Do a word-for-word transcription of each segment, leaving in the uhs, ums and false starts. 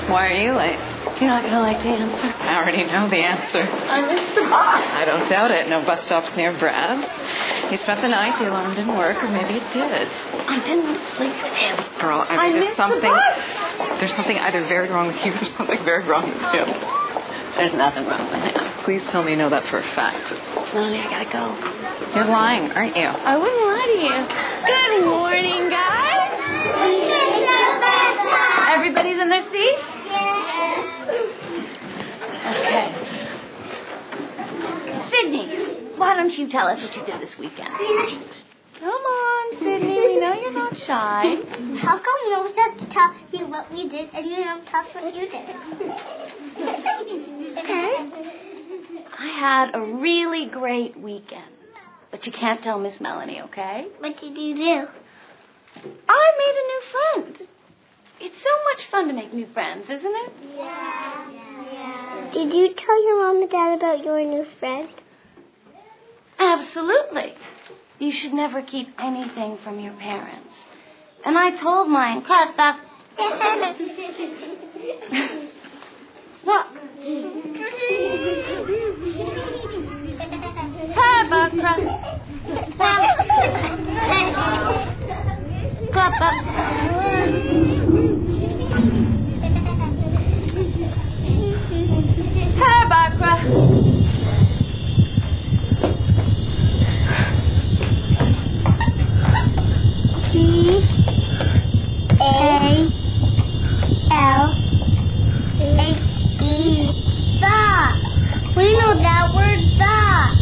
Why are you late? You're not going to like the answer. I already know the answer. I'm Mister Boss. I don't doubt it. No bus stops near Brad's. You spent the night, the alarm didn't work, or maybe it did. I didn't sleep with him. Girl, I mean, I'm there's Mister something... Boss. There's something either very wrong with you or something very wrong with him. There's nothing wrong with him. Please tell me you know that for a fact. Melanie, I gotta go. You're lying, aren't you? I wouldn't lie to you. Good morning, guys. Everybody's in their seats? Okay. Sydney, why don't you tell us what you did this weekend? Come on, Sydney. We know you're not shy. How come we always have to tell you what we did and you don't tell us what you did? Okay. I had a really great weekend. But you can't tell Miss Melanie, okay? What did you do? I made a new friend. It's so much fun to make new friends, isn't it? Yeah. yeah. Did you tell your mom and dad about your new friend? Absolutely. You should never keep anything from your parents. And I told mine, cut the... What? Hi, Barbara. Hi, Barbara. T A L H E. The. We know that word, the.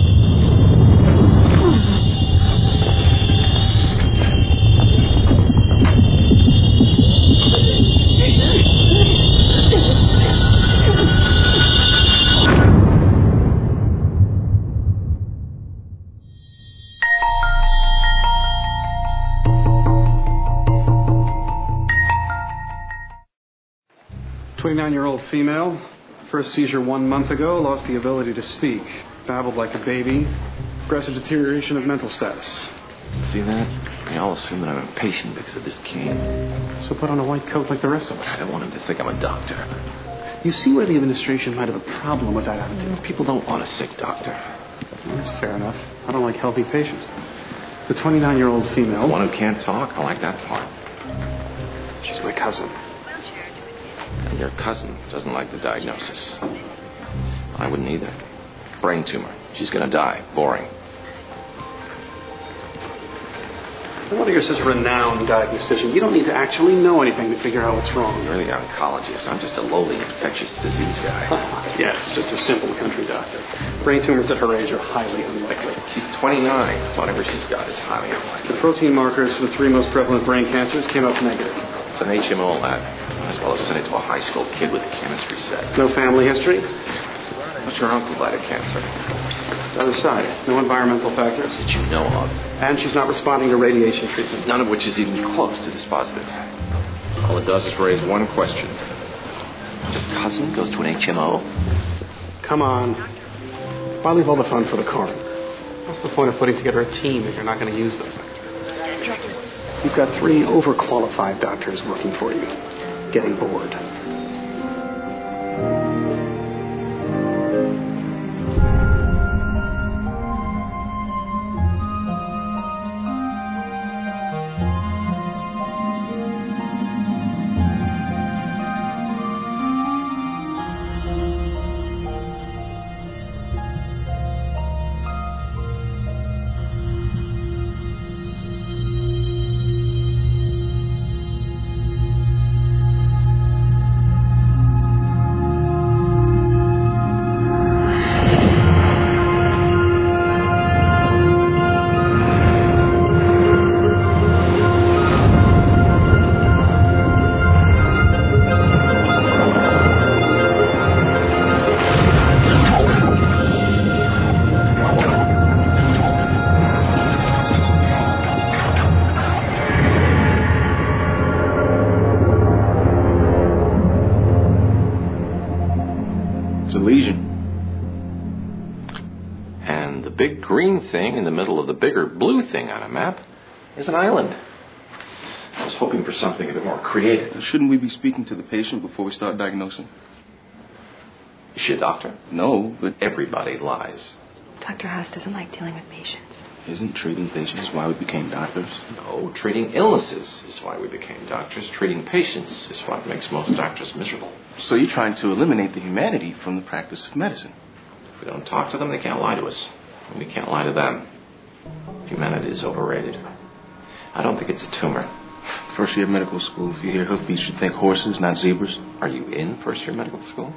twenty-nine-year-old female, first seizure one month ago, lost the ability to speak, babbled like a baby, progressive deterioration of mental status. See that? They all assume that I'm impatient because of this cane. So put on a white coat like the rest of us. I don't want him to think I'm a doctor. You see where the administration might have a problem with that attitude. People don't want a sick doctor. Well, that's fair enough. I don't like healthy patients. The twenty-nine-year-old female... The one who can't talk? I like that part. She's my cousin. And your cousin doesn't like the diagnosis. I wouldn't either. Brain tumor. She's gonna die. Boring. No wonder you're such a renowned diagnostician. You don't need to actually know anything to figure out what's wrong. You're the oncologist. I'm just a lowly infectious disease guy. Yes, just a simple country doctor. Brain tumors at her age are highly unlikely. She's twenty-nine. Whatever she's got is highly unlikely. The protein markers for the three most prevalent brain cancers came up negative. It's an H M O lab. As well as send it to a high school kid with a chemistry set. No family history? But your uncle died of cancer. Other side. No environmental factors. That you know of. And she's not responding to radiation treatment. None of which is even close to this positive. All it does is raise one question. Your cousin goes to an H M O? Come on. Why leave all the fun for the coroner? What's the point of putting together a team if you're not going to use them? You've got three overqualified doctors working for you. Getting bored. It's a lesion. And the big green thing in the middle of the bigger blue thing on a map is an island. I was hoping for something a bit more creative. Shouldn't we be speaking to the patient before we start diagnosing? Is she a doctor? No, but Everybody lies. Doctor House doesn't like dealing with patients. isn't treating patients why we became doctors? No, treating illnesses is why we became doctors. Treating patients is what makes most doctors miserable. So you're trying to eliminate the humanity from the practice of medicine. If we don't talk to them, they can't lie to us. And we can't lie to them. Humanity is overrated. I don't think it's a tumor. First year medical school, if you hear hoofbeats, you think horses, not zebras. Are you in first year medical school?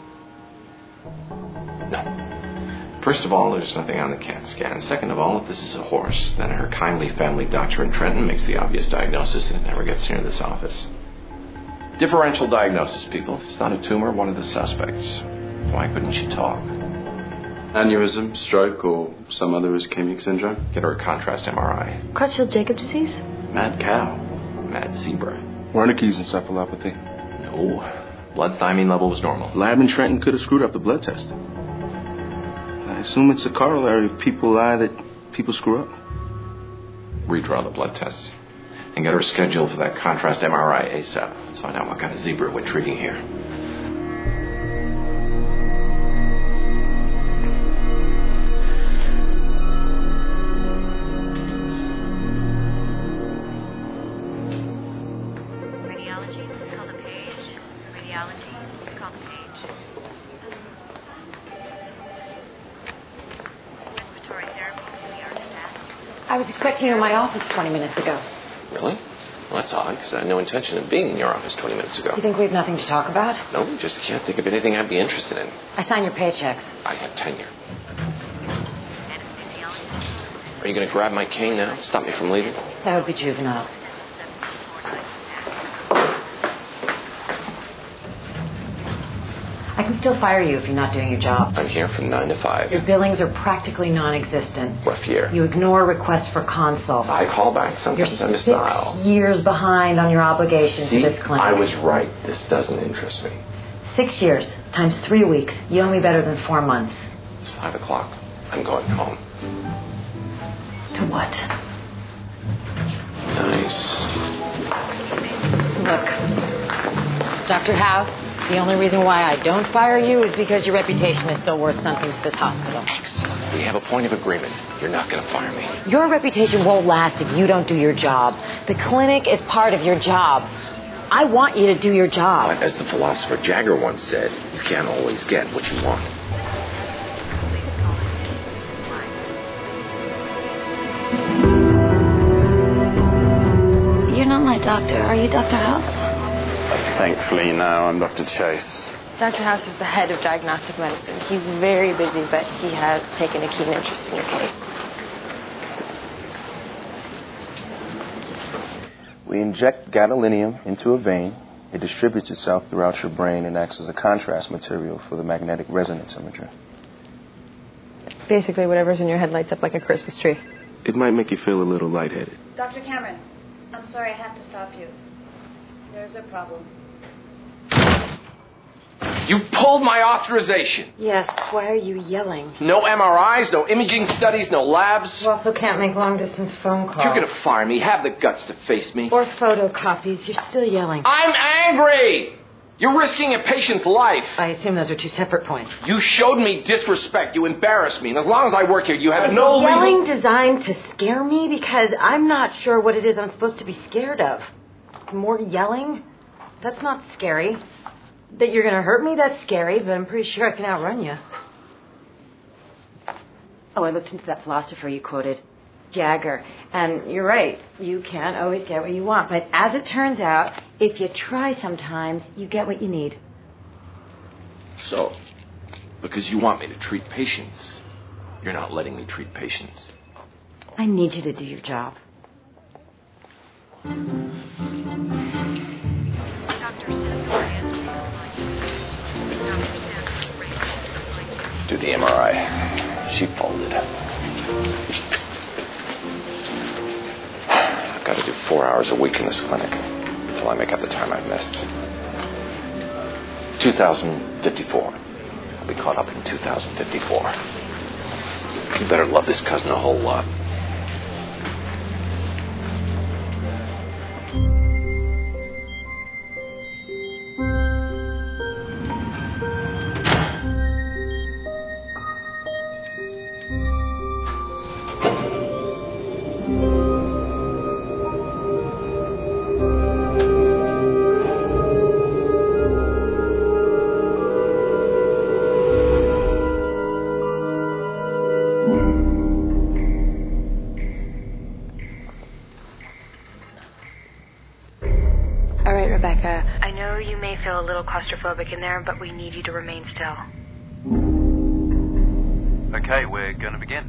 No. First of all, there's nothing on the CAT scan. Second of all, if this is a horse, then her kindly family doctor in Trenton makes the obvious diagnosis and it never gets near this office. Differential diagnosis, people. If it's not a tumor, what are the suspects? Why couldn't she talk? Aneurysm, stroke, or some other ischemic syndrome? Get her a contrast M R I. Creutzfeldt-Jakob disease? Mad cow. Mad zebra. Wernicke's encephalopathy. No. Blood thymine level was normal. Lab in Trenton could have screwed up the blood test. I assume it's a corollary of people lie that people screw up. Redraw the blood tests. And get her scheduled for that contrast M R I ASAP. Let's find out what kind of zebra we're treating here. Radiology, please call the page. Radiology, please call the page. Respiratory therapy, we are staff. I was expecting you in my office twenty minutes ago. Really? Well, that's odd, because I had no intention of being in your office twenty minutes ago. You think we have nothing to talk about? No, just can't think of anything I'd be interested in. I sign your paychecks. I have tenure. Are you going to grab my cane now? Stop me from leaving? That would be juvenile. I can still fire you if you're not doing your job. I'm here from nine to five. Your billings are practically non-existent. Rough year. You ignore requests for consult. I call back. You're Sometimes I miss six dial. years behind on your obligation See, to this clinic. I was right. This doesn't interest me. Six years times three weeks. You owe me better than four months. It's five o'clock. I'm going home. To what? Nice. Look, Doctor House, the only reason why I don't fire you is because your reputation is still worth something to this hospital. Excellent. We have a point of agreement. You're not going to fire me. Your reputation won't last if you don't do your job. The clinic is part of your job. I want you to do your job. But as the philosopher Jagger once said, you can't always get what you want. You're not my doctor, are you, Doctor House? Thankfully, now I'm Doctor Chase. Doctor House is the head of diagnostic medicine. He's very busy, but he has taken a keen interest in your case. We inject gadolinium into a vein. It distributes itself throughout your brain and acts as a contrast material for the magnetic resonance imager. Basically, whatever's in your head lights up like a Christmas tree. It might make you feel a little lightheaded. Doctor Cameron, I'm sorry I have to stop you. There's a problem. You pulled my authorization. Yes, why are you yelling? No M R Is, no imaging studies, no labs. You also can't make long-distance phone calls. You're going to fire me. Have the guts to face me. Or photocopies. You're still yelling. I'm angry. You're risking a patient's life. I assume those are two separate points. You showed me disrespect. You embarrassed me. And as long as I work here, you have Is no the yelling legal... designed to scare me? Because I'm not sure what it is I'm supposed to be scared of. More yelling? That's not scary. That you're going to hurt me, that's scary, but I'm pretty sure I can outrun you. Oh, I looked into that philosopher you quoted, Jagger. And you're right, you can't always get what you want. But as it turns out, if you try sometimes, you get what you need. So, because you want me to treat patients, you're not letting me treat patients. I need you to do your job. Do the M R I. She folded. I've got to do four hours a week in this clinic until I make up the time I've missed. two thousand fifty-four. I'll be caught up in two thousand fifty-four. You better love this cousin a whole lot. know you may feel a little claustrophobic in there, but we need you to remain still. Okay, we're going to begin.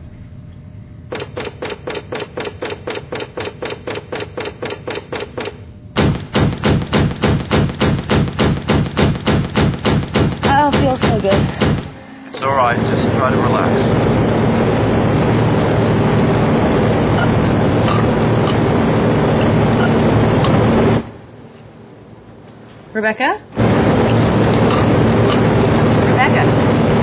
I don't feel so good. It's alright, just try to relax. Rebecca? Rebecca?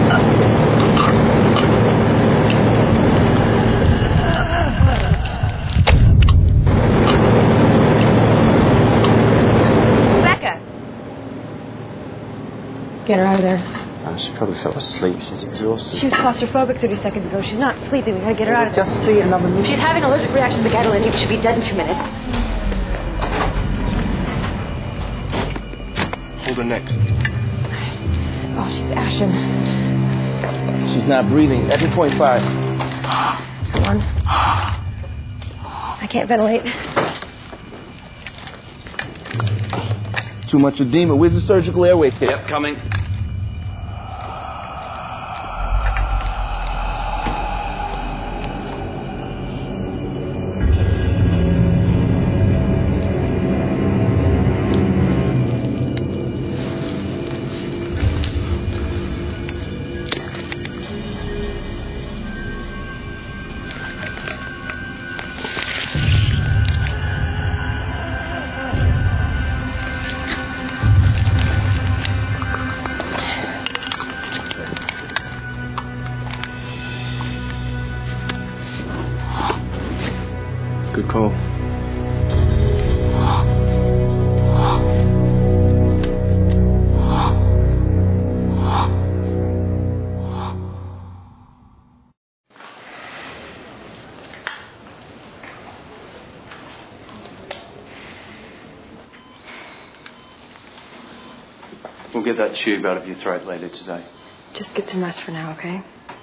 Rebecca? Get her out of there. Uh, she probably fell asleep. She's exhausted. She was claustrophobic thirty seconds ago. She's not sleeping. We gotta get her out of there. Just be another minute. She's having an allergic reaction to the gadolinium. She should be dead in two minutes. Hold her neck. Oh, she's ashen. She's not breathing. Epi point five. Come on. I can't ventilate. Too much edema. Where's the surgical airway kit? Yep, coming. Good call. We'll get that tube out of your throat later today. Just get some rest for now, okay?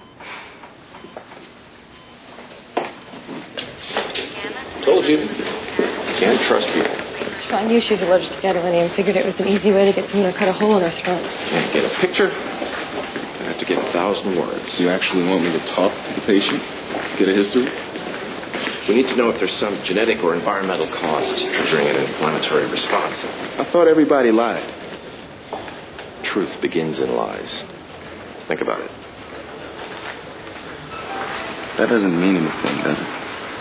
Told you. Can't trust people. I knew she was allergic to gadolinium. Figured it was an easy way to get someone to cut a hole in her throat. Can't get a picture. I have to get a thousand words. You actually want me to talk to the patient? Get a history? We need to know if there's some genetic or environmental cause that's triggering an inflammatory response. I thought everybody lied. Truth begins in lies. Think about it. That doesn't mean anything, does it?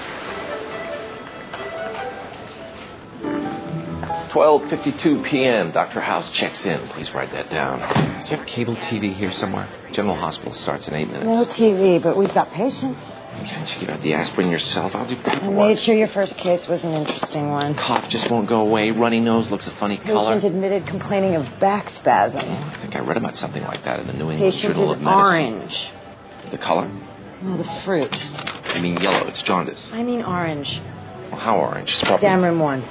twelve fifty-two p.m. Doctor House checks in. Please write that down. Do you have cable T V here somewhere? General Hospital starts in eight minutes. No T V, but we've got patients. Can't you give out the asprin yourself? I'll do I paperwork. made sure your first case was an interesting one. Cough just won't go away. Runny nose looks a funny color. Patient admitted complaining of back spasm. I think I read about something like that in the New England Patient Journal is of Medicine. orange. The color? No, the fruit. I mean yellow. It's jaundice. I mean orange. Well, how orange? Strawberry. Exam room one.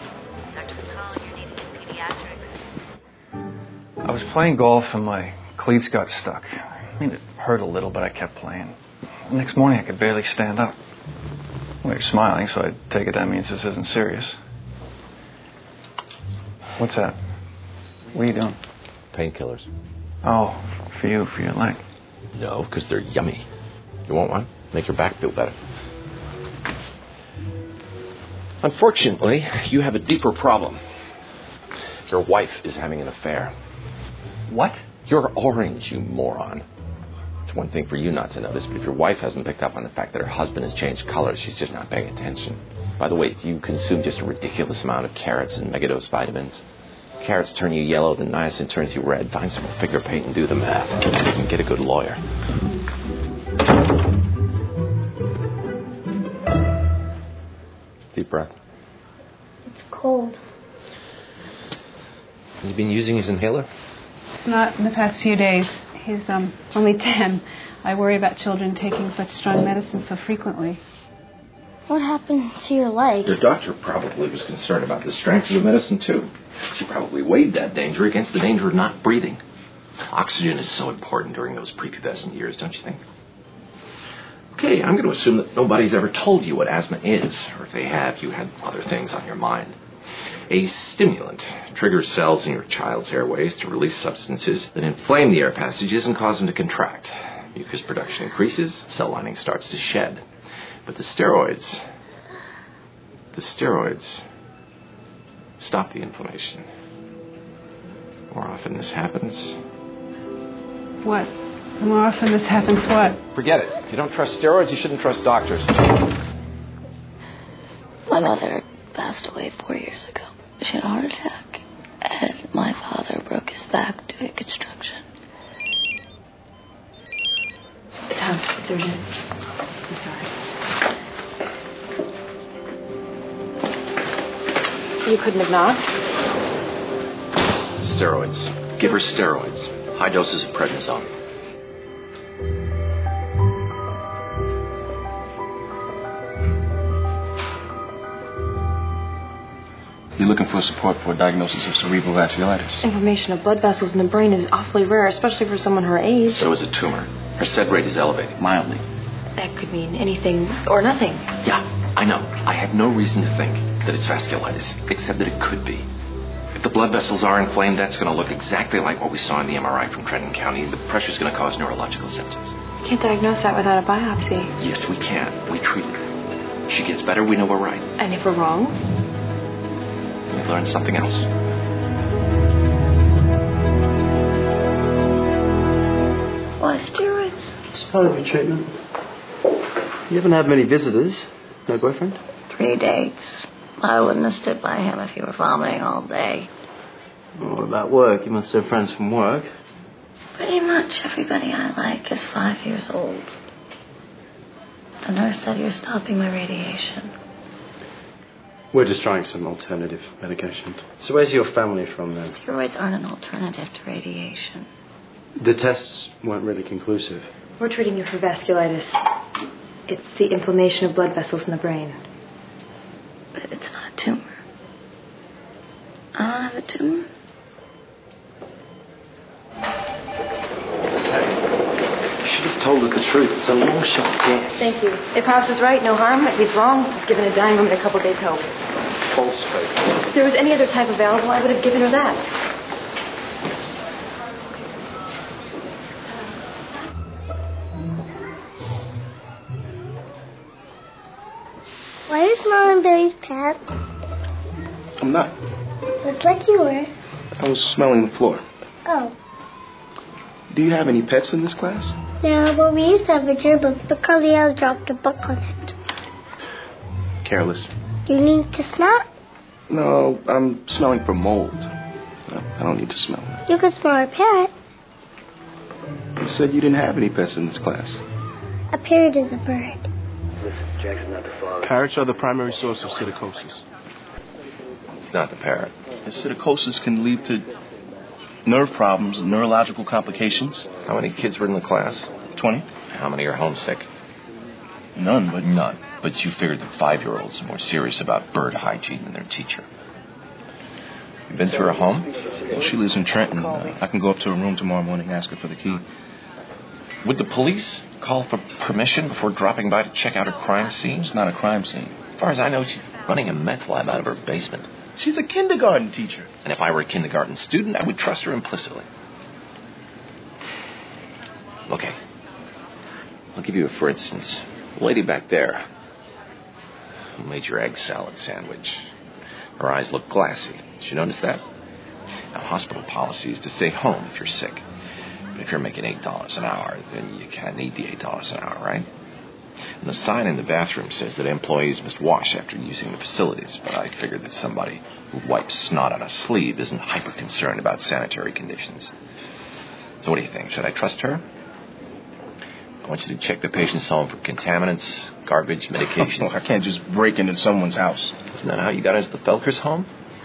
I was playing golf and my cleats got stuck. I mean, it hurt a little, but I kept playing. The next morning, I could barely stand up. Well, you're smiling, so I take it that means this isn't serious. What's that? What are you doing? Painkillers. Oh, for you, for your leg. No, because they're yummy. You want one? Make your back feel better. Unfortunately, you have a deeper problem. Your wife is having an affair. What? You're orange, you moron. It's one thing for you not to notice, but if your wife hasn't picked up on the fact that her husband has changed colors, she's just not paying attention. By the way, you consume just a ridiculous amount of carrots and megadose vitamins. Carrots turn you yellow, then niacin turns you red. Find some figure paint and do the math. You can get a good lawyer. Deep breath. It's cold. Has he been using his inhaler? Not in the past few days. He's um, only ten. I worry about children taking such strong medicine so frequently. What happened to your leg? Your doctor probably was concerned about the strength of the medicine, too. She probably weighed that danger against the danger of not breathing. Oxygen is so important during those prepubescent years, don't you think? Okay, I'm going to assume that nobody's ever told you what asthma is, or if they have, you had other things on your mind. A stimulant triggers cells in your child's airways to release substances that inflame the air passages and cause them to contract. Mucus production increases, cell lining starts to shed. But the steroids, the steroids stop the inflammation. More often this happens. What? The more often this happens, what? Forget it. If you don't trust steroids, you shouldn't trust doctors. My mother passed away four years ago. She had a heart attack, and my father broke his back doing construction. House, it's urgent. I'm sorry. You couldn't have knocked? Steroids. Give her steroids. High doses of prednisone. You're looking for support for a diagnosis of cerebral vasculitis. Inflammation of blood vessels in the brain is awfully rare, especially for someone her age. So is a tumor. Her S E D rate is elevated. Mildly. That could mean anything or nothing. Yeah, I know. I have no reason to think that it's vasculitis, except that it could be. If the blood vessels are inflamed, that's going to look exactly like what we saw in the M R I from Trenton County. The pressure's going to cause neurological symptoms. You can't diagnose that without a biopsy. Yes, we can. We treat her. If she gets better, we know we're right. And if we're wrong? We learn something else. Why steroids? It's part of your treatment. You haven't had many visitors. No boyfriend? Three dates. I wouldn't have stood by him if he were vomiting all day. Well, what about work? You must have friends from work. Pretty much everybody I like is five years old. The nurse said you're stopping my radiation. We're just trying some alternative medication. So where's your family from then? Steroids aren't an alternative to radiation. The tests weren't really conclusive. We're treating you for vasculitis. It's the inflammation of blood vessels in the brain. But it's not a tumor. I don't have a tumor. You should have told her the truth. It's a long shot guess. Thank you. If House is right, no harm. If he's wrong, I've given a dying woman a couple days' hope. False faith. If there was any other type available, I would have given her that. Why is Mom and Billy's pet? I'm not. Looks like you were. I was smelling the floor. Oh. Do you have any pets in this class? No, but we used to have a gerbil, but Carliel dropped a book on it. Careless. You need to smell? No, I'm smelling for mold. No, I don't need to smell it. You could smell a parrot. You said you didn't have any pets in this class. A parrot is a bird. Listen, Jackson's not the father. Parrots are the primary source of psittacosis. It's not the parrot. The psittacosis can lead to nerve problems, neurological complications. How many kids were in the class? Twenty. How many are homesick? None, but... None. But you figured that five-year-olds are more serious about bird hygiene than their teacher. You been to her home? Well, she lives in Trenton. Uh, I can go up to her room tomorrow morning and ask her for the key. Would the police call for permission before dropping by to check out her crime scene? It's not a crime scene. As far as I know, she's running a meth lab out of her basement. She's a kindergarten teacher. And if I were a kindergarten student, I would trust her implicitly. Okay. I'll give you a for instance. The lady back there who made your egg salad sandwich. Her eyes look glassy. Did you notice that? Now, hospital policy is to stay home if you're sick. But if you're making eight dollars an hour, then you can't need the eight dollars an hour, right? And the sign in the bathroom says that employees must wash after using the facilities, but I figured that somebody who wipes snot on a sleeve isn't hyper-concerned about sanitary conditions. So what do you think? Should I trust her? I want you to check the patient's home for contaminants, garbage, medication. I can't just break into someone's house. Isn't that how you got into the Felkers' home?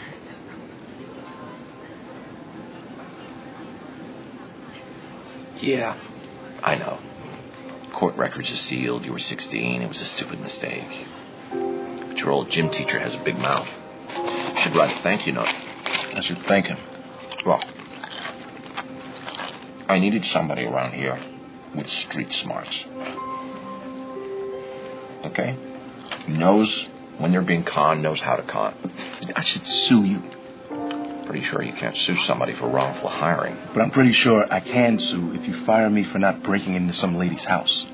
Yeah, I know. Court records are sealed. You were sixteen. It was a stupid mistake. But your old gym teacher has a big mouth. You should write a thank you note. I should thank him. Well, I needed somebody around here with street smarts. Okay? Who knows When they're being conned, knows how to con. I should sue you. Pretty sure you can't sue somebody for wrongful hiring. But I'm pretty sure I can sue if you fire me for not breaking into some lady's house.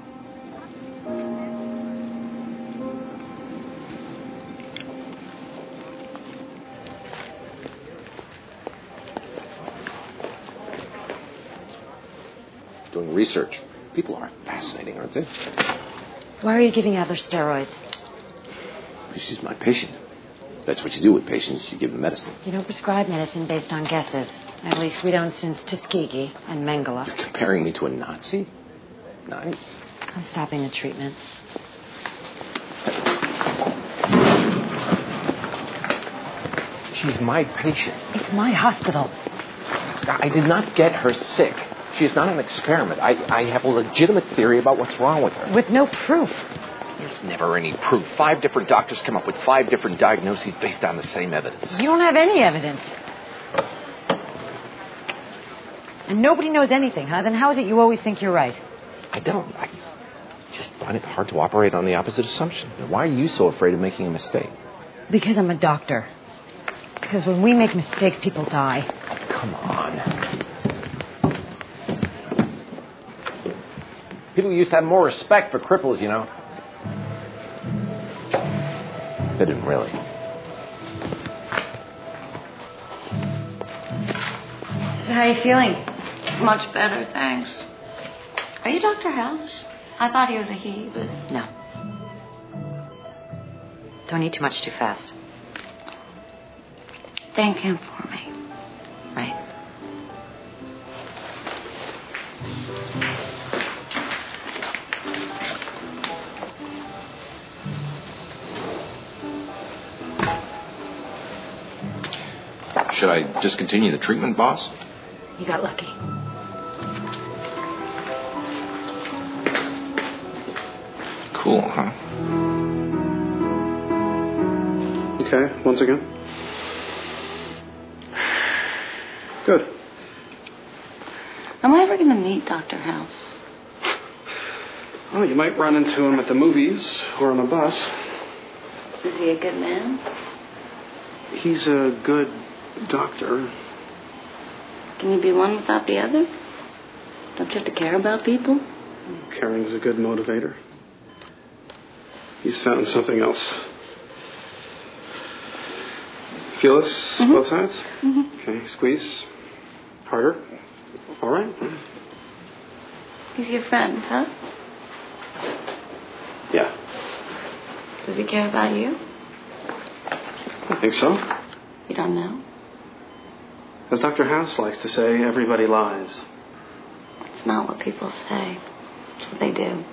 Doing research. People are fascinating, aren't they? Why are you giving other steroids? She's my patient. That's what you do with patients. You give them medicine. You don't prescribe medicine based on guesses. At least we don't since Tuskegee and Mengele. You're comparing me to a Nazi? Nice. I'm stopping the treatment. She's my patient. It's my hospital. I did not get her sick. She is not an experiment. I, I have a legitimate theory about what's wrong with her. With no proof. There's never any proof. Five different doctors come up with five different diagnoses based on the same evidence. You don't have any evidence. And nobody knows anything, huh? Then how is it you always think you're right? I don't. I just find it hard to operate on the opposite assumption. Now, why are you so afraid of making a mistake? Because I'm a doctor. Because when we make mistakes, people die. Oh, come on. People used to have more respect for cripples, you know. They didn't really. So how are you feeling? Much better, thanks. Are you Doctor House? I thought he was a he, but... No. Don't eat too much too fast. Thank him for me. Right. Should I discontinue the treatment, boss? You got lucky. Cool, huh? Okay, once again. Good. Am I ever going to meet Doctor House? Well, you might run into him at the movies or on a bus. Is he a good man? He's a good doctor. Can you be one without the other? Don't you have to care about people? Caring's a good motivator. He's found something else. Feel this? Mm-hmm. Both sides? Mm-hmm. Okay, squeeze. Harder. All right. He's your friend, huh? Yeah. Does he care about you? I think so. You don't know? As Doctor House likes to say, everybody lies. It's not what people say. It's what they do.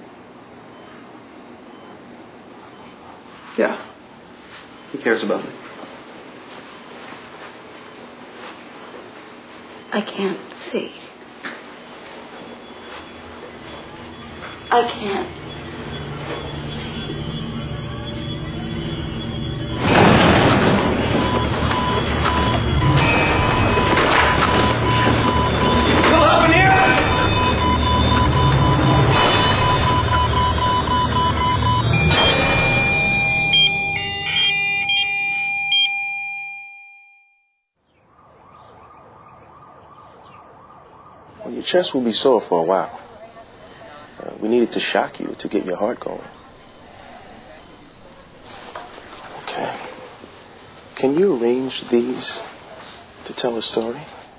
Yeah. He cares about me. I can't see. I can't see. Still up in here? Well, your chest will be sore for a while. Uh, we needed to shock you to get your heart going. Okay. Can you arrange these to tell a story?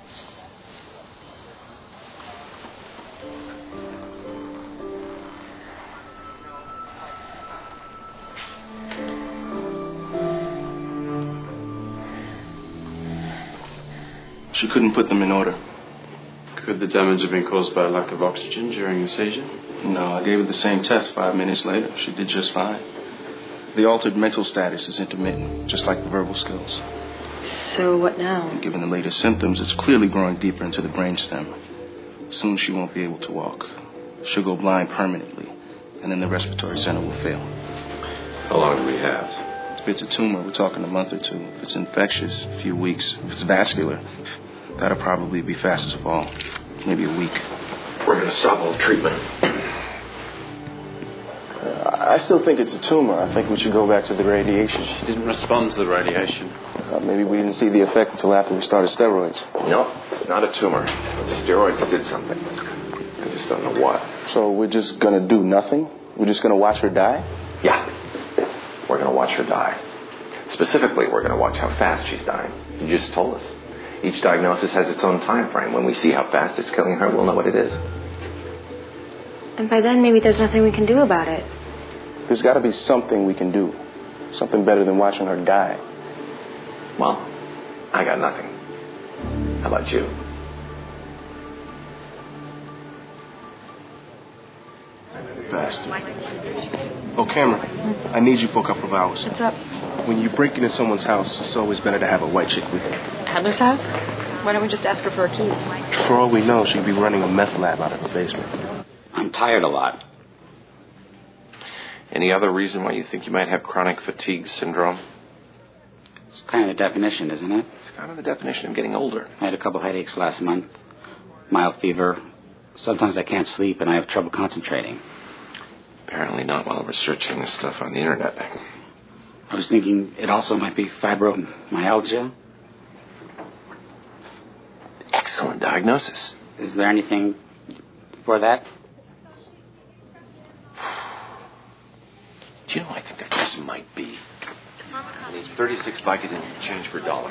She couldn't put them in order. Could the damage have been caused by a lack of oxygen during a seizure? No, I gave her the same test five minutes later. She did just fine. The altered mental status is intermittent, just like the verbal skills. So what now? And given the latest symptoms, it's clearly growing deeper into the brainstem. Soon she won't be able to walk. She'll go blind permanently, and then the respiratory center will fail. How long do we have? If it's a tumor, we're talking a month or two. If it's infectious, a few weeks. If it's vascular, that'll probably be fastest of all. Maybe a week. We're going to stop all treatment. Uh, I still think it's a tumor. I think we should go back to the radiation. She didn't respond to the radiation. Uh, maybe we didn't see the effect until after we started steroids. No, it's not a tumor. The steroids did something. I just don't know what. So we're just going to do nothing? We're just going to watch her die? Yeah. We're going to watch her die. Specifically, we're going to watch how fast she's dying. You just told us. Each diagnosis has its own time frame. When we see how fast it's killing her, we'll know what it is. And by then, maybe there's nothing we can do about it. There's got to be something we can do. Something better than watching her die. Well, I got nothing. How about you? Bastard. Oh, Cameron, I need you for a couple of hours. What's up? When you break into someone's house, it's always better to have a white chick with you. Adler's house? Why don't we just ask her for her keys? For all we know, she could be running a meth lab out of the basement. I'm tired a lot. Any other reason why you think you might have chronic fatigue syndrome? It's kind of the definition, isn't it? It's kind of the definition of getting older. I had a couple headaches last month, mild fever. Sometimes I can't sleep and I have trouble concentrating. Apparently not while researching this stuff on the internet. I was thinking it also might be fibromyalgia. Excellent diagnosis. Is there anything for that? Do you know, I think there just might be. I need thirty-six Vicodin change for a dollar.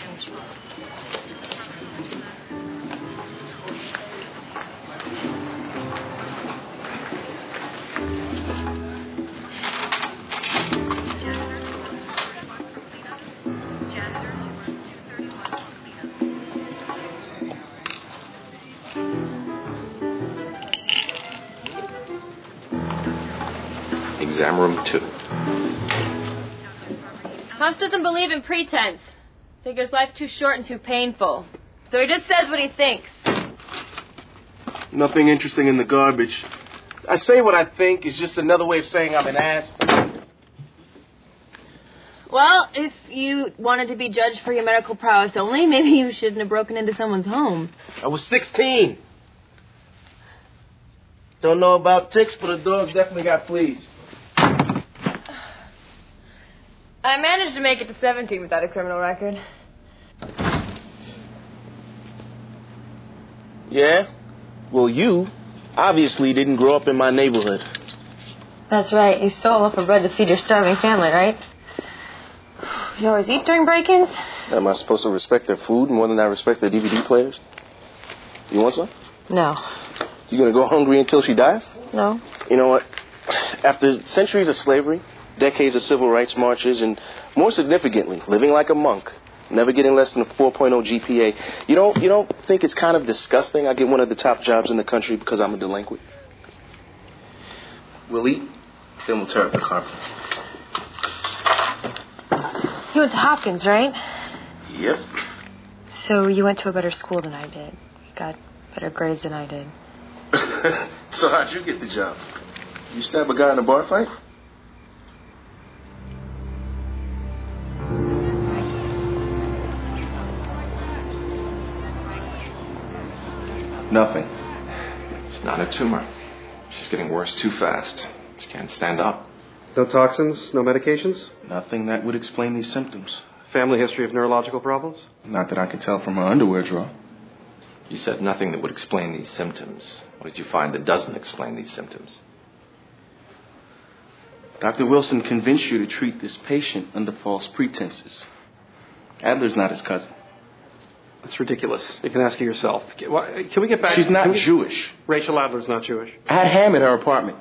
Exam room two. Hans doesn't believe in pretense. Figures life's too short and too painful. So he just says what he thinks. Nothing interesting in the garbage. I say what I think is just another way of saying I'm an ass. Well, if you wanted to be judged for your medical prowess only, maybe you shouldn't have broken into someone's home. I was sixteen. Don't know about ticks, but the dog's definitely got fleas. I managed to make it to seventeen without a criminal record. Yeah? Well, you obviously didn't grow up in my neighborhood. That's right. You stole enough of bread to feed your starving family, right? You always eat during break-ins? Am I supposed to respect their food more than I respect their D V D players? You want some? No. You gonna go hungry until she dies? No. You know what? After centuries of slavery, decades of civil rights marches, and more significantly, living like a monk, never getting less than a four point oh G P A, you don't you don't think it's kind of disgusting I get one of the top jobs in the country because I'm a delinquent? We'll eat, then we'll tear up the carpet. You went to Hopkins, right? Yep. So you went to a better school than I did. You got better grades than I did. So how'd you get the job? You stab a guy in a bar fight? Nothing. It's not a tumor. She's getting worse too fast. She can't stand up. No toxins, no medications? Nothing that would explain these symptoms. Family history of neurological problems? Not that I can tell from her underwear drawer. You said nothing that would explain these symptoms. What did you find that doesn't explain these symptoms? Doctor Wilson convinced you to treat this patient under false pretenses. Adler's not his cousin. That's ridiculous. You can ask her yourself. Can we get back? She's not we... Jewish. Rachel Adler's not Jewish. I had ham at her apartment.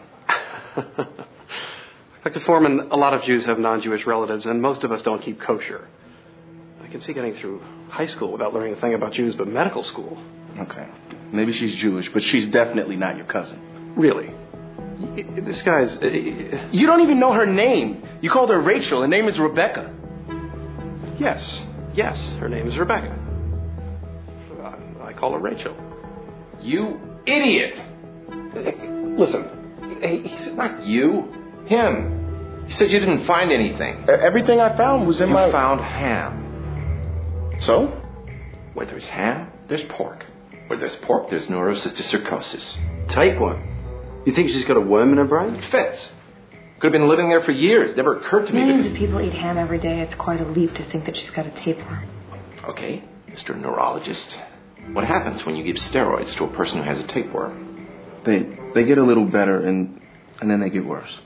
Doctor Foreman, a lot of Jews have non-Jewish relatives, and most of us don't keep kosher. I can see getting through high school without learning a thing about Jews, but medical school. Okay. Maybe she's Jewish, but she's definitely not your cousin. Really? This guy's... Uh, you don't even know her name. You called her Rachel. Her name is Rebecca. Yes. Yes, her name is Rebecca. Uh, I call her Rachel. You idiot! Listen. He said not you. Him. You said you didn't find anything. Everything I found was in you my... You found ham. So? Where there's ham, there's pork. Where there's pork, there's neurocystic sarcosis. Type one. You think she's got a worm in her brain? It fits. Could have been living there for years. Never occurred to me Millions because... of people eat ham every day. It's quite a leap to think that she's got a tapeworm. Okay, Mister Neurologist. What happens when you give steroids to a person who has a tapeworm? They they get a little better and and then they get worse.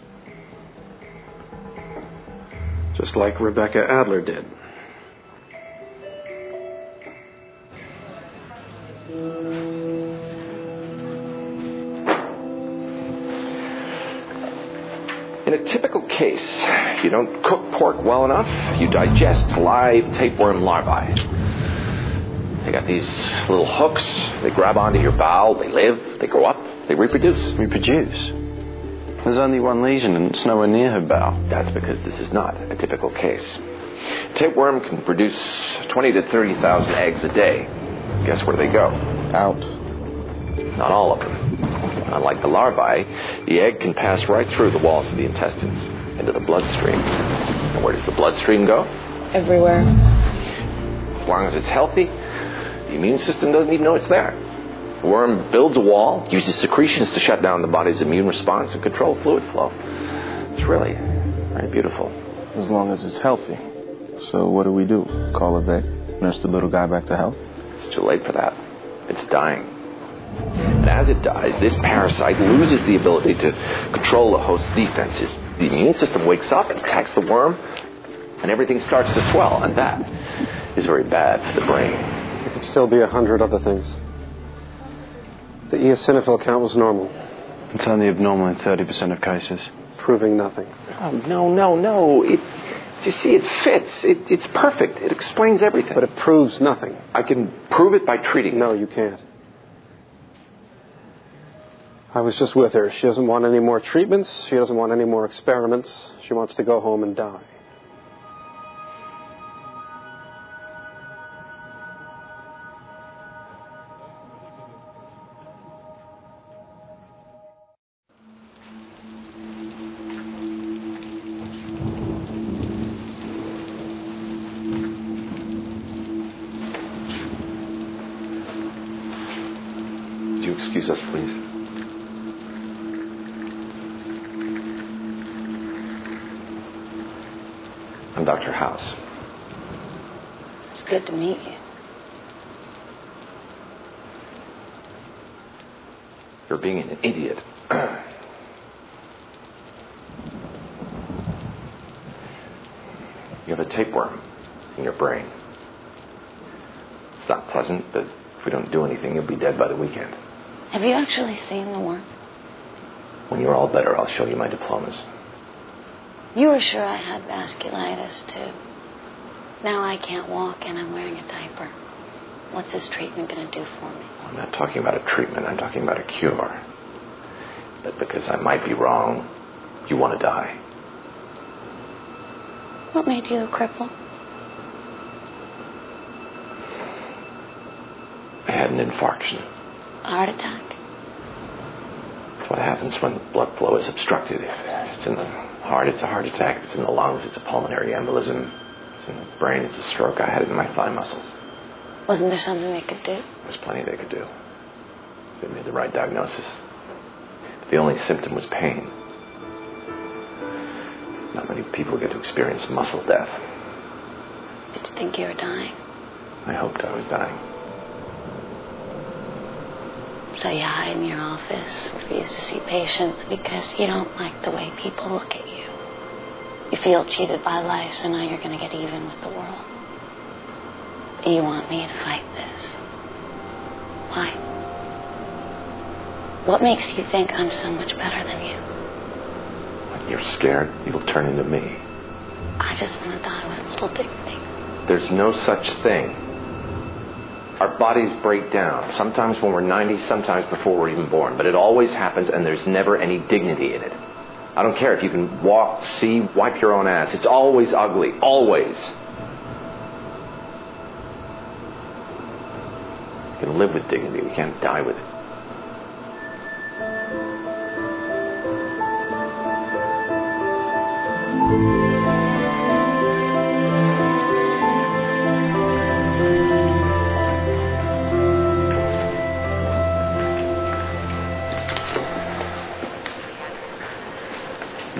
Just like Rebecca Adler did. In a typical case, you don't cook pork well enough, you digest live tapeworm larvae. They got these little hooks, they grab onto your bowel, they live, they grow up, they reproduce. Reproduce? There's only one lesion and it's nowhere near her bowel. That's because this is not a typical case. Tapeworm can produce twenty to thirty thousand eggs a day. Guess where they go? Out. Not all of them. Unlike the larvae, the egg can pass right through the walls of the intestines into the bloodstream. And where does the bloodstream go? Everywhere. As long as it's healthy, the immune system doesn't even know it's there. The worm builds a wall, uses secretions to shut down the body's immune response and control fluid flow. It's really very beautiful. As long as it's healthy. So what do we do? Call a vet, nurse the little guy back to health? It's too late for that. It's dying. And as it dies, this parasite loses the ability to control the host's defenses. The immune system wakes up and attacks the worm, and everything starts to swell, and that is very bad for the brain. There could still be a hundred other things. The eosinophil count was normal. It's only abnormal in thirty percent of cases. Proving nothing. Oh, no, no, no. It, you see, it fits. It, it's perfect. It explains everything. But it proves nothing. I can prove it by treating. No, you can't. I was just with her. She doesn't want any more treatments. She doesn't want any more experiments. She wants to go home and die. Would you excuse us, please? I'm Doctor House. It's good to meet you. You're being an idiot. You have a tapeworm in your brain. It's not pleasant, but if we don't do anything, you'll be dead by the weekend. Have you actually seen the worm? When you're all better, I'll show you my diplomas. You were sure I had vasculitis, too. Now I can't walk and I'm wearing a diaper. What's this treatment going to do for me? I'm not talking about a treatment. I'm talking about a cure. But because I might be wrong, you want to die. What made you a cripple? I had an infarction. A heart attack? It's what happens when blood flow is obstructed. If it's in the heart, it's a heart attack. If it's in the lungs, it's a pulmonary embolism. If it's in the brain, it's a stroke. I had it in my thigh muscles. Wasn't there something they could do? There's plenty they could do. They made the right diagnosis. The only symptom was pain. Not many people get to experience muscle death. Did you think you were dying? I hoped I was dying. So you hide in your office, refuse to see patients because you don't like the way people look at you. You feel cheated by life, so now you're going to get even with the world. You want me to fight this? Why? What makes you think I'm so much better than you? When you're scared, you'll turn into me. I just want to die with a little dignity. There's no such thing. Our bodies break down, sometimes when we're ninety, sometimes before we're even born. But it always happens, and there's never any dignity in it. I don't care if you can walk, see, wipe your own ass. It's always ugly. Always. We can live with dignity. We can't die with it.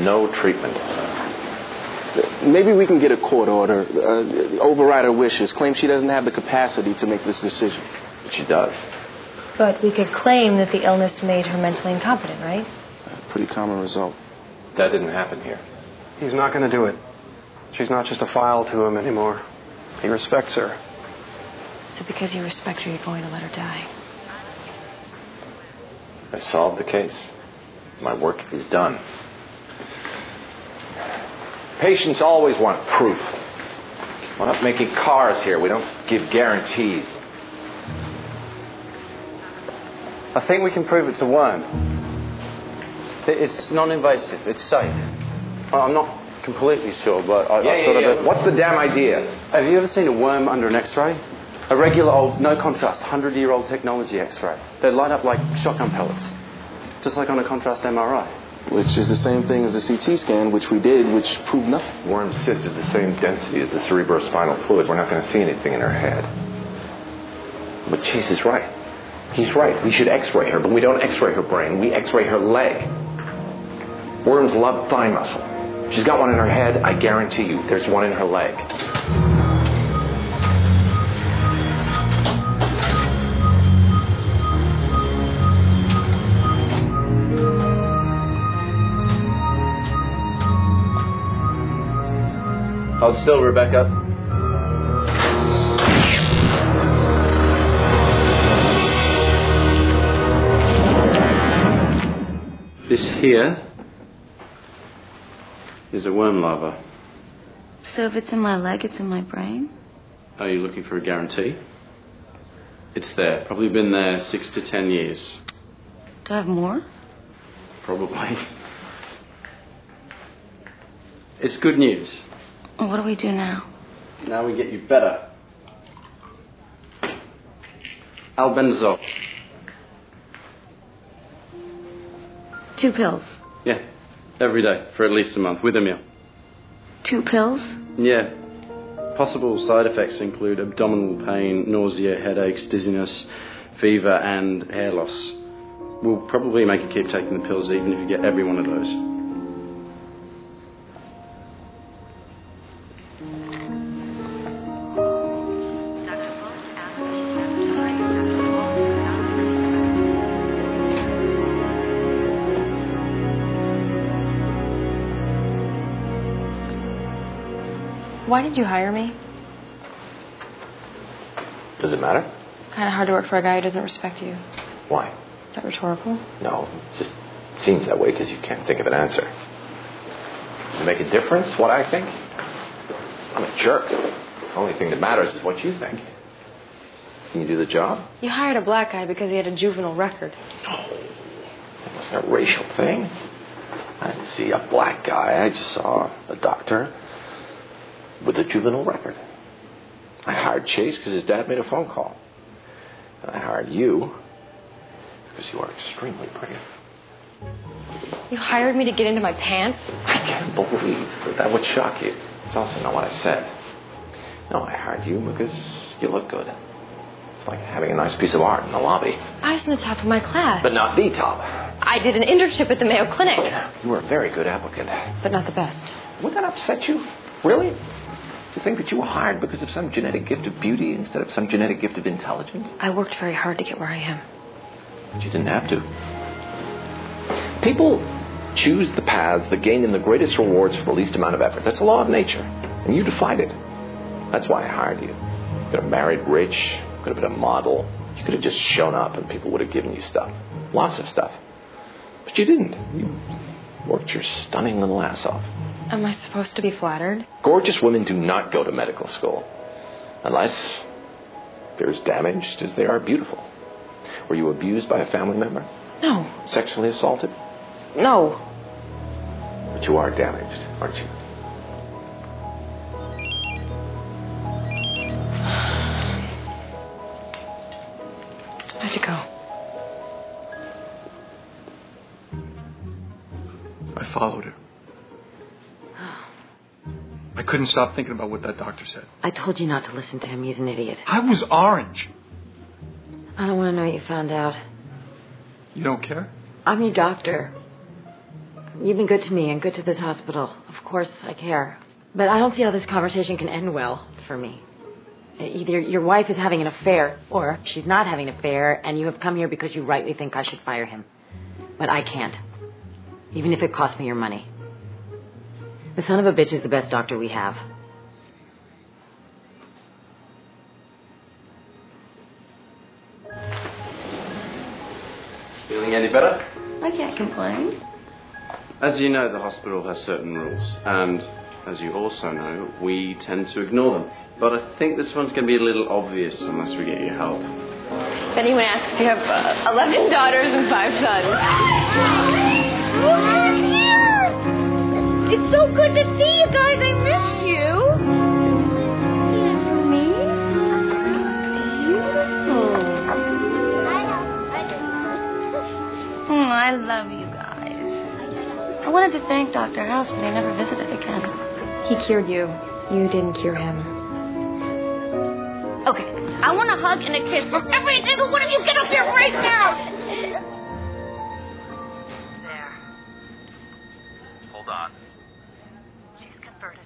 No treatment. Maybe we can get a court order, uh, override her wishes, claim she doesn't have the capacity to make this decision. But she does. But we could claim that the illness made her mentally incompetent, right? A pretty common result. That didn't happen here. He's not going to do it. She's not just a file to him anymore. He respects her. So because you respect her, you're going to let her die? I solved the case. My work is done. Patients always want proof. We're not making cars here. We don't give guarantees. I think we can prove it's a worm. It's non-invasive. It's safe. I'm not completely sure, but I, yeah, I thought yeah, yeah. of it. What's the damn idea? Have you ever seen a worm under an X-ray? A regular old, no contrast, hundred-year-old technology X-ray. They light up like shotgun pellets, just like on a contrast M R I. Which is the same thing as a C T scan, which we did, which proved nothing. Worm cyst is the same density as the cerebrospinal fluid. We're not going to see anything in her head. But Chase is right. He's right. We should X-ray her, but we don't X-ray her brain. We X-ray her leg. Worms love thigh muscle. She's got one in her head. I guarantee you there's one in her leg. Hold still, Rebecca. This here is a worm larva. So if it's in my leg, it's in my brain? Are you looking for a guarantee? It's there. Probably been there six to ten years. Do I have more? Probably. It's good news. What do we do now? Now we get you better. Albendazole. Two pills. Yeah. Every day for at least a month with a meal. Two pills? Yeah. Possible side effects include abdominal pain, nausea, headaches, dizziness, fever, and hair loss. We'll probably make you keep taking the pills even if you get every one of those. Why did you hire me? Does it matter? Kind of hard to work for a guy who doesn't respect you. Why? Is that rhetorical? No, it just seems that way because you can't think of an answer. Does it make a difference what I think? I'm a jerk. The only thing that matters is what you think. Can you do the job? You hired a black guy because he had a juvenile record. Oh, that wasn't a racial thing. I didn't see a black guy. I just saw a doctor with a juvenile record. I hired Chase because his dad made a phone call. And I hired you because you are extremely pretty. You hired me to get into my pants? I can't believe that that would shock you. It's also not what I said. No, I hired you because you look good. It's like having a nice piece of art in the lobby. I was in the top of my class. But not the top. I did an internship at the Mayo Clinic. You were a very good applicant. But not the best. Would that upset you? Really? To think that you were hired because of some genetic gift of beauty instead of some genetic gift of intelligence? I worked very hard to get where I am. But you didn't have to. People choose the paths that gain them the greatest rewards for the least amount of effort. That's a law of nature. And you defied it. That's why I hired you. You could have married rich. You could have been a model. You could have just shown up and people would have given you stuff. Lots of stuff. But you didn't. You worked your stunning little ass off. Am I supposed to be flattered? Gorgeous women do not go to medical school. Unless they're as damaged as they are beautiful. Were you abused by a family member? No. Sexually assaulted? No. But you are damaged, aren't you? I have to go. I followed her. I couldn't stop thinking about what that doctor said. I told you not to listen to him. He's an idiot. I was orange. I don't want to know what you found out. You don't care? I'm your doctor. You've been good to me and good to this hospital. Of course, I care. But I don't see how this conversation can end well for me. Either your wife is having an affair, or she's not having an affair, and you have come here because you rightly think I should fire him. But I can't. Even if it costs me your money. The son of a bitch is the best doctor we have. Feeling any better? I can't complain. As you know, the hospital has certain rules, and as you also know, we tend to ignore them. But I think this one's going to be a little obvious unless we get your help. If anyone asks, you have uh, eleven daughters and five sons. It's so good to see you guys. I missed you. Yes, for me? Beautiful. Mm, I love you guys. I wanted to thank Doctor House, but he never visited again. He cured you. You didn't cure him. Okay, I want a hug and a kiss from every single one of you. Get up here right now. There. Hold on. She's converted.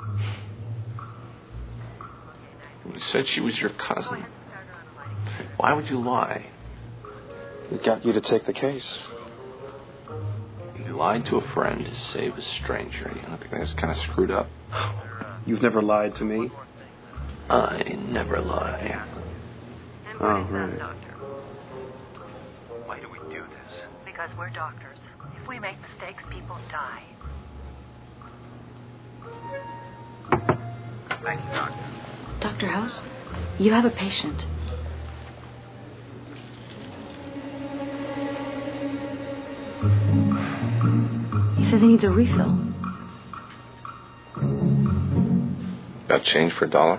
You said she was your cousin. Why would you lie? We got you to take the case. You lied to a friend to save a stranger. You don't think that's kind of screwed up? You've never lied to me? I never lie. Oh, right. Why do we do this? Because we're doctors. If we make mistakes, people die. Thank you, Doctor. Doctor House, you have a patient. He says he needs a refill. Got change for a dollar?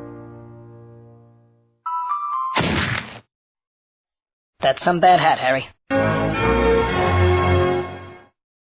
That's some bad hat, Harry.